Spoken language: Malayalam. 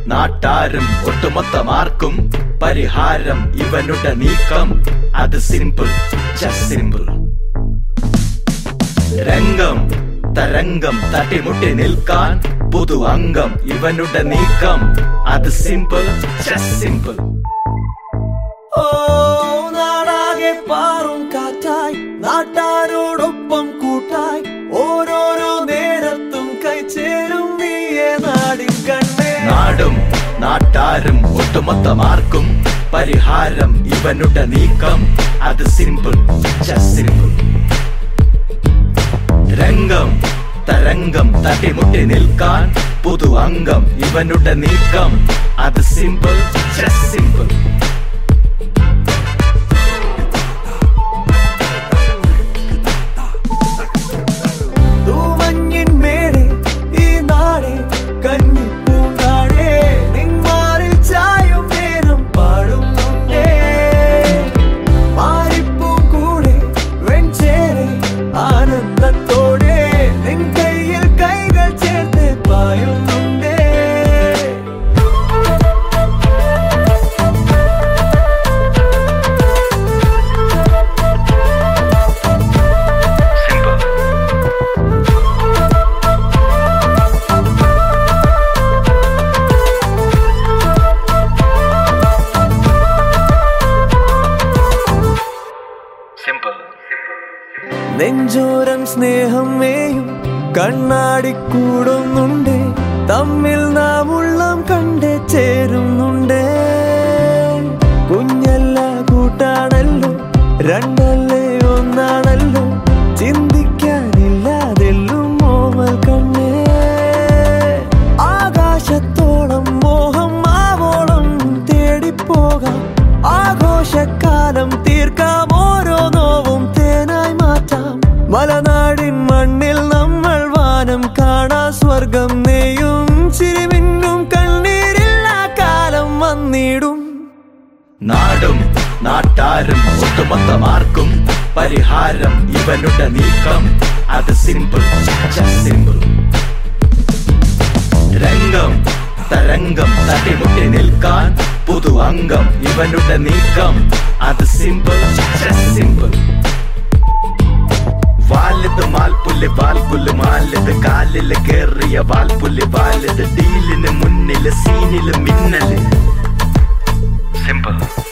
നാട്ടാരും ഒട്ടുമൊത്തമാർക്കും പരിഹാരം ഇവനുടെ നീക്കം. അത് സിമ്പിൾ, ജസ്റ്റ് സിമ്പിൾ. രംഗം തരംഗം തട്ടിമുട്ടി നിൽക്കാൻ പുതു അംഗം ഇവനുടെ നീക്കം. അത് സിമ്പിൾ, ജസ്റ്റ് സിമ്പിൾ. നാടാകെ പാറും കാറ്റായി നാട്ടാരോടൊപ്പം കൂട്ടായി ഓരോരോ നേരത്തും കൈചേരും നീയേ നാടിൻ കണ്ണേ. നാടും നാട്ടാരും ഒട്ടുമൊത്തമാർക്കും പരിഹാരം ഇവനുടെ നീക്കം. അത് സിമ്പിൾ, ജസ്റ്റ് സിമ്പിൾ. രംഗം തരംഗം തട്ടിമുട്ടി നിൽക്കാൻ പുതു അംഗം ഇവനുടെ നീക്കം. അത് സിമ്പിൾ, ജസ്റ്റ് സിമ്പിൾ. നെഞ്ചോരം സ്നേഹം മേയും കണ്ണാടിക്കൂടുന്നുണ്ടേ, തമ്മിൽ നാം ഉള്ളം കണ്ടേ ചേരുന്നുണ്ടേ. കുഞ്ഞല്ല കൂട്ടാണല്ലോ, രണ്ടല്ലേ ഒന്നാണല്ലോ, ചിന്തിക്കാനില്ലാതെല്ലും മോഹൽ കണ്ണേ. ആകാശത്തോളം മോഹം ആവോളം തേടിപ്പോകാം, ആഘോഷക്കാലം തീർക്കാം, ഓരോ നോവും തേനായി മാറ്റാം. മലനാടിൻ മണ്ണിൽ നമ്മൾ വാനം കാണാ സ്വർഗം നെയ്യും ചിരിമിന്നും കണ്ണീരില്ല കാലം വന്നിടും. നാടും നാട്ടാരും ഒട്ടുമൊത്തമാർക്കും പരിഹാരം ഇവനുടെ നീക്കം. അത് സിമ്പിൾ, ജസ്റ്റ് സിമ്പിൾ. രംഗം തരംഗം തട്ടിമുട്ടി നിൽക്കാൻ പുതു അംഗം ഇവനുടെ നീക്കം. അത് സിമ്പിൾ, ജസ്റ്റ് സിമ്പിൾ. വാലിത് മാൽപുല്ല് വാൽപുല്ല് മാലിത് കാലില് കേറിയ വാൽപുല്ല് വാലിത് ഡീലിന് മുന്നില് സീനില് മിന്നല്. സിമ്പിൾ.